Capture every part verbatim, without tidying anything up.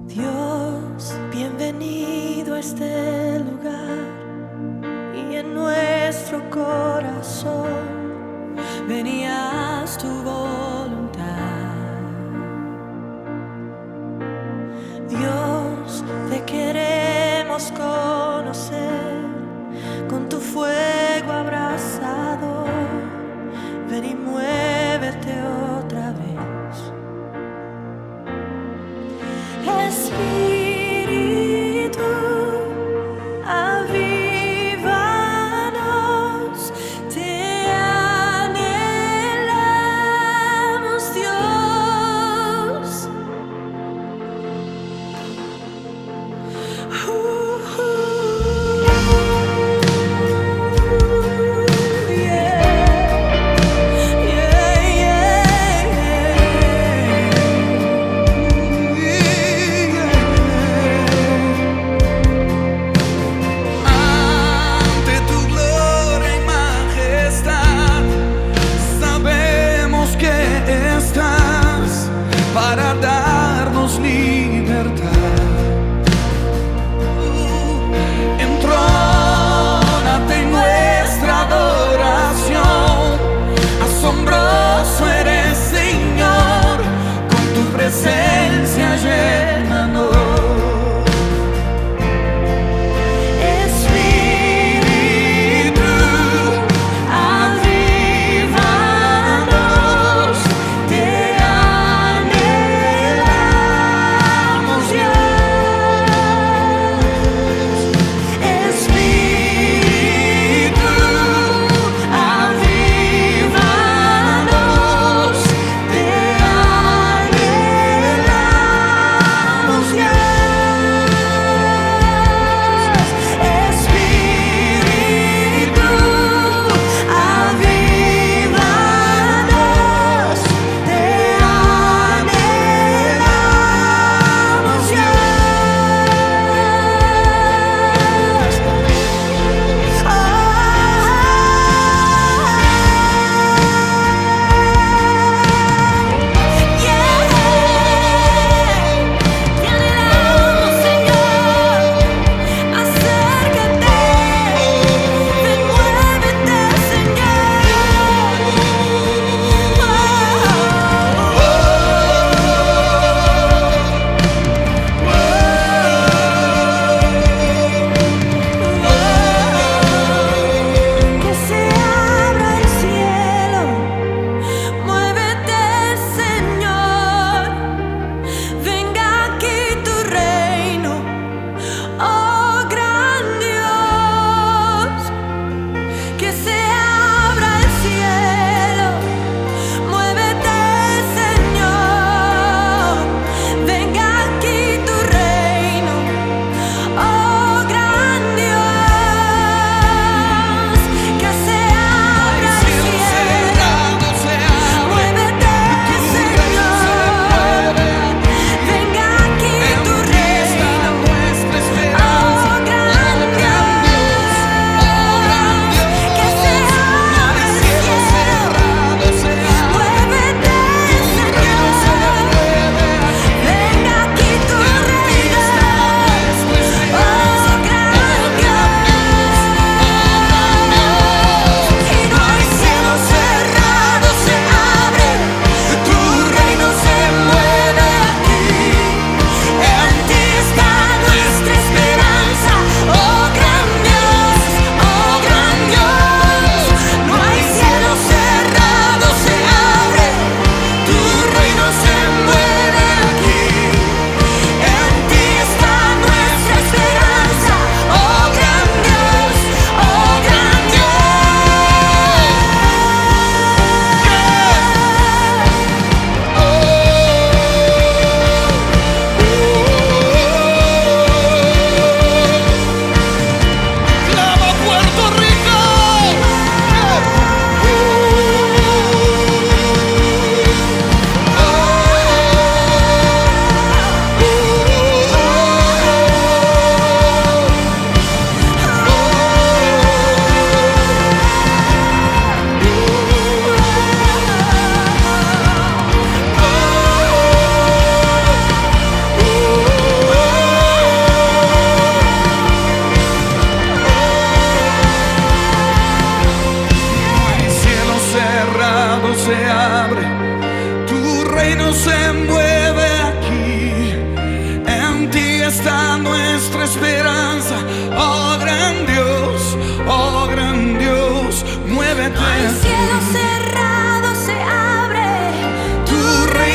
Dios, bienvenido a este lugar y en nuestro corazón venías tu voluntad. Dios, te queremos conocer con tu fuego abrasador. Ven y muévete otra vez. Espíritu, avívanos, te anhelamos.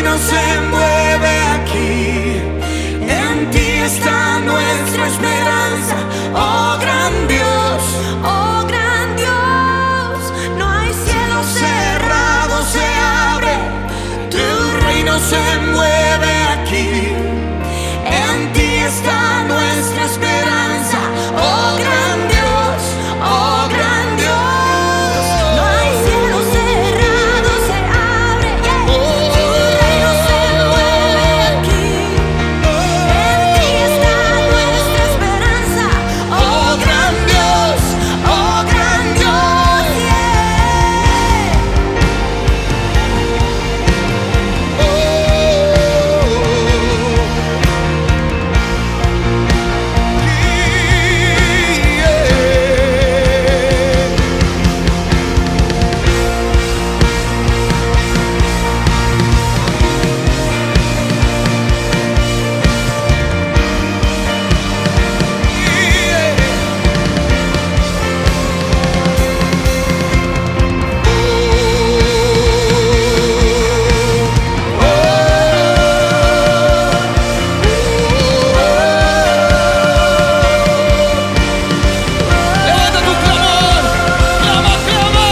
reino se mueve aquí. En ti está nuestra esperanza, oh gran Dios, oh gran Dios. No hay cielo cerrado, se abre. tu reino se mueve aquí. En ti está nuestra esperanza, oh gran Dios, oh gran Dios. No hay cielo cerrado, se abre. Yeah. Tu reino se mueve aquí. En ti está nuestra esperanza, oh gran Dios, oh gran Dios. Yeah. Levanta tu clamor, clama, clama.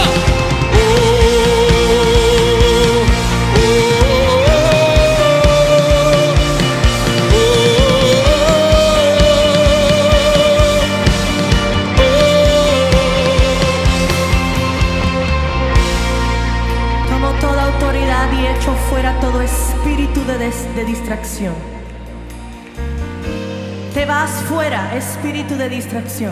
Tomo toda autoridad y echo fuera todo espíritu de, des- de distracción. Te vas fuera, espíritu de distracción.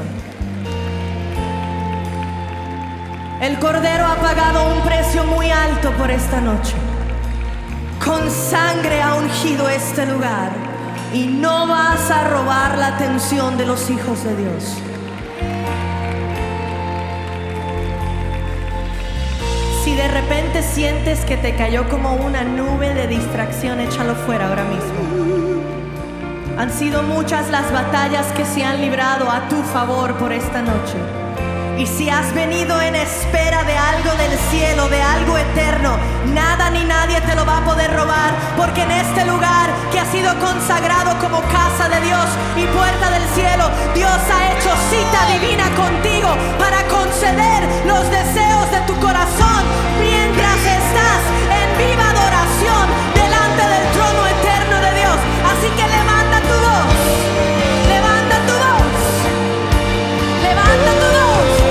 El Cordero ha pagado un precio muy alto por esta noche. Con sangre ha ungido este lugar y no vas a robar la atención de los hijos de Dios. Si de repente sientes que te cayó como una nube de distracción, échalo fuera ahora mismo. Han sido muchas las batallas que se han librado a tu favor por esta noche. Y si has venido en espera de algo del cielo, de algo eterno, nada ni nadie te lo va a poder robar, porque en este lugar que ha sido consagrado como casa de Dios y puerta del cielo, Dios ha hecho cita divina contigo para conceder los deseos de tu corazón mientras estás en viva adoración delante del trono eterno de Dios. Así que levanta tu voz, levanta tu voz, levanta tu voz.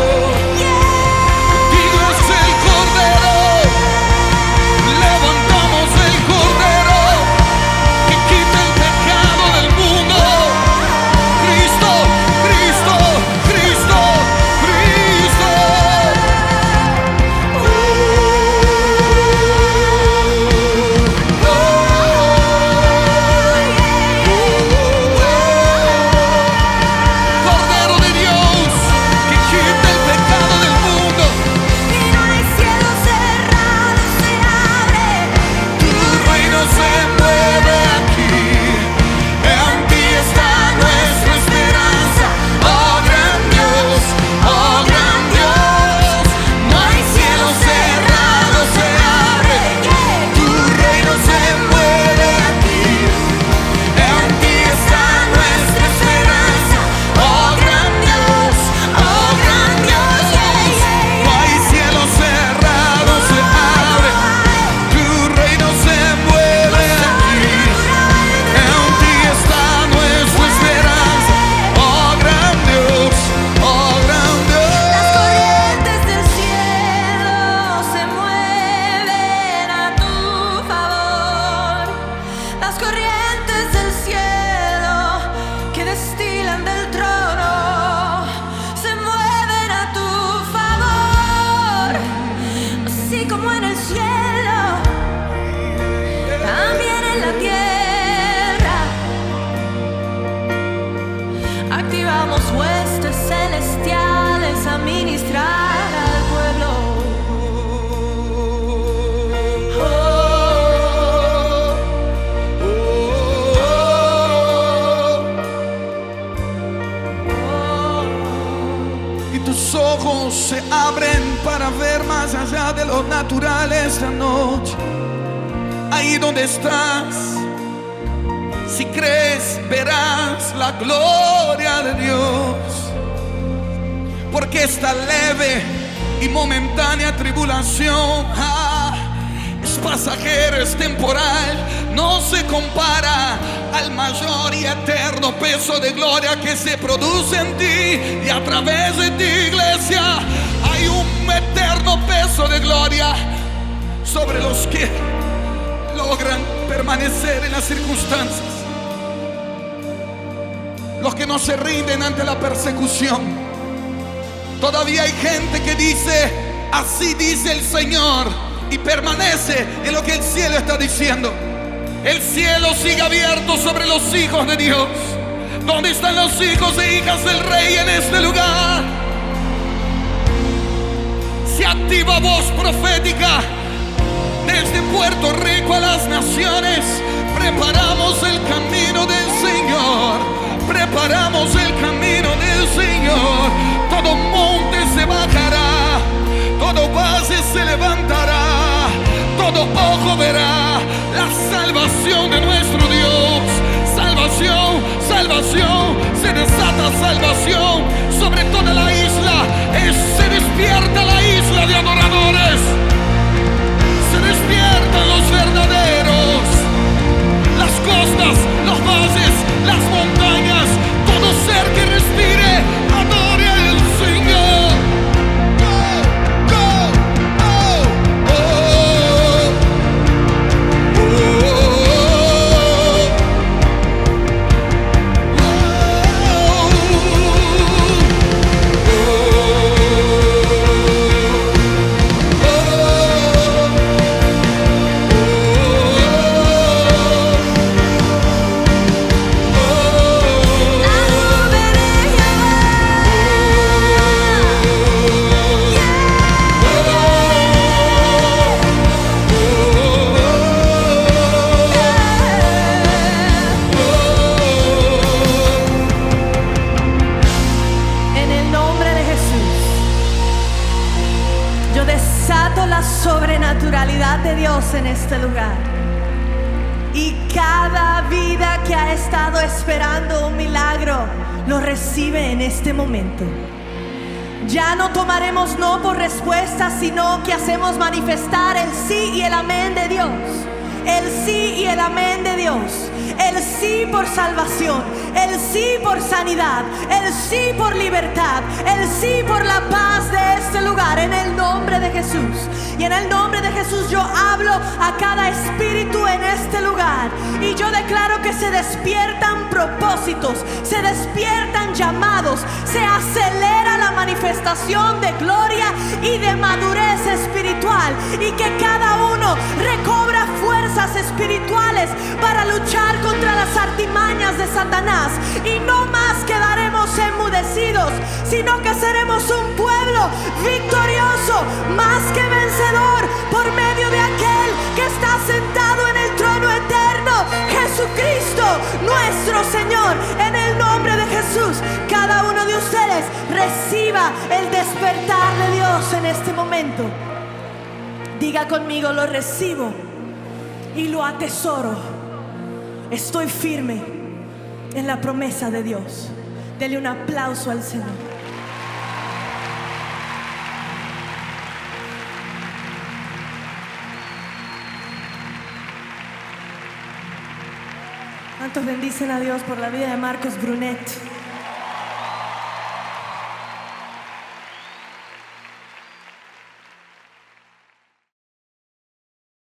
Digno es el Cordero, levantamos el Cordero que quita el pecado del mundo. Cristo, Cristo, Cristo, Cristo. Cordero de Dios que quita el pecado del mundo. Y no hay cielo cerrado, se abre. Tu reino se mueve aquí. En ti está nuestra esperanza, oh gran Dios, oh gran Dios. No hay cielo cerrado, se abre. Tu reino se mueve aquí. En ti está nuestra esperanza, oh gran Dios, oh gran Dios. No hay cielo cerrado, se abre. Tu reino se mueve aquí. En ti está nuestra esperanza, oh gran Dios, oh gran Las Dios. corrientes del cielo se mueven a tu favor. Las corrientes del cielo que destilan del trono se mueven a tu favor. Así como en el cielo, también en la tierra. Activamos huestes celestiales a ministrar al pueblo. Y tus ojos se abren para ver más allá de lo natural esta noche. Hay ahí donde estás, si crees, verás la gloria de Dios. Porque esta leve y momentánea tribulación ah, es pasajera, es temporal, no se compara al mayor y eterno peso de gloria que se produce en ti y a través de ti, iglesia. Hay un eterno peso de gloria sobre los que logran permanecer en las circunstancias, los que no se rinden ante la persecución. Todavía hay gente que dice: así dice el Señor, y permanece en lo que el cielo está diciendo. El cielo sigue abierto sobre los hijos de Dios. ¿Dónde están los hijos e hijas del Rey en este lugar? Se activa voz profética desde Puerto Rico a las naciones. Preparamos el camino del Señor. Preparamos el camino del Señor. Todo monte se bajará, todo valle se levantará, todo ojo verá la salvación de nuestro Dios. Salvación, salvación, se desata salvación sobre toda la isla. Es, se despierta la isla de adoradores. Se despiertan los verdaderos. Las costas, los valles, las montañas, todo ser que respire, adore al Señor. Go, go, oh, oh, oh, sobrenaturalidad de Dios en este lugar. Y cada vida que ha estado esperando un milagro lo recibe en este momento. Ya no tomaremos no por respuesta, sino que hacemos manifestar el sí y el amén de Dios. El sí y el amén de Dios. El sí por salvación, el sí por sanidad, el sí por libertad, el sí por la paz de este lugar, en el nombre de Jesús. Y en el nombre de Jesús yo hablo a cada espíritu en este lugar, y yo declaro que se despiertan propósitos, se despiertan llamados, se acelera la manifestación de gloria y de madurez espiritual, y que cada uno recobra fuerzas espirituales para luchar contra las artimañas de Satanás. Y no más quedaremos enmudecidos, sino que seremos un pueblo victorioso, más que vencedor, por medio de aquel que está sentado en el trono eterno, Jesucristo nuestro Señor. En el nombre de Jesús, cada uno de ustedes reciba el despertar de Dios en este momento. Diga conmigo: lo recibo y lo atesoro. Estoy firme en la promesa de Dios. Dele un aplauso al Señor. ¿Cuántos bendicen a Dios por la vida de Marcos Brunet?